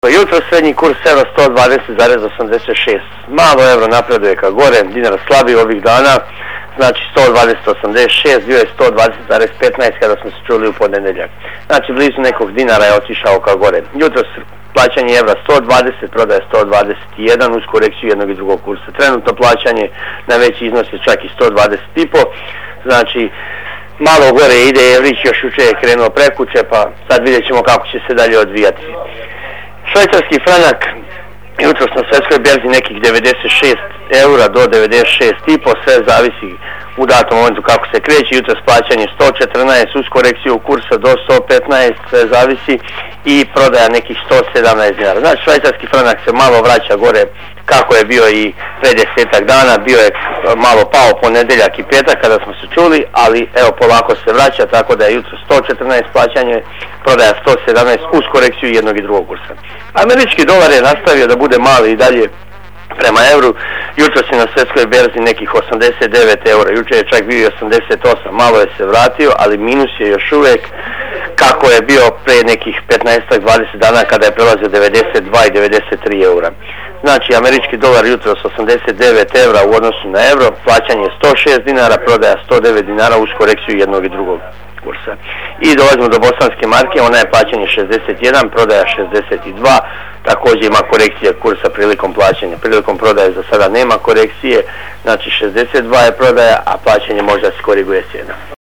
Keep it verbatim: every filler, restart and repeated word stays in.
Jutro srednji kurs euro sto dvadeset zarez osamdeset šest. Malo euro napreduje ka gore, dinar slabi ovih dana, znači sto dvadeset zarez osamdeset šest, bio je sto dvadeset zarez petnaest kada smo se čuli u ponedjeljak. Znači blizu nekog dinara je otišao ka gore. Jutro plaćanje evra sto dvadeset, prodaje sto dvadeset jedan uz korekciju jednog i drugog kursa. Trenutno plaćanje na veći iznos je čak i sto dvadeset i po, znači malo gore ide, evrić još jučer je krenuo prekuće, pa sad vidjet ćemo kako će se dalje odvijati. Švajcarski franak jutros na svjetskoj berzi nekih devedeset šest eura do devedeset šest i po, sve zavisi u datom momentu kako se kreće. Jutros plaćanje sto četrnaest uz korekciju kursa do sto petnaest, sve zavisi, i prodaja nekih sto sedamnaest dinara. Znači švajcarski franak se malo vraća gore kako je bio i pre desetak dana, bio je malo pao ponedjeljak i petak kada smo se čuli, ali evo polako se vraća, tako da je jutro sto četrnaest plaćanje, prodaja sto sedamnaest uz korekciju jednog i drugog kursa. Američki dolar je nastavio da bude mali i dalje prema euru, jutro se na svjetskoj berzi nekih osamdeset devet eura, jučer je čak bio osamdeset osam, malo je se vratio, ali minus je još uvijek kako je bio pre nekih petnaest do dvadeset dana kada je prelazio devedeset dva i devedeset tri eura. Znači američki dolar jutro s osamdeset devet eura u odnosu na euro, plaćanje sto šest dinara, prodaja sto devet dinara uz korekciju jednog i drugog kursa. I dolazimo do bosanske marke, ona je plaćanje šezdeset jedan, prodaja šezdeset dva, također ima korekcije kursa prilikom plaćanja. Prilikom prodaje za sada nema korekcije, znači šezdeset dva je prodaja, a plaćanje možda se koriguje cijena.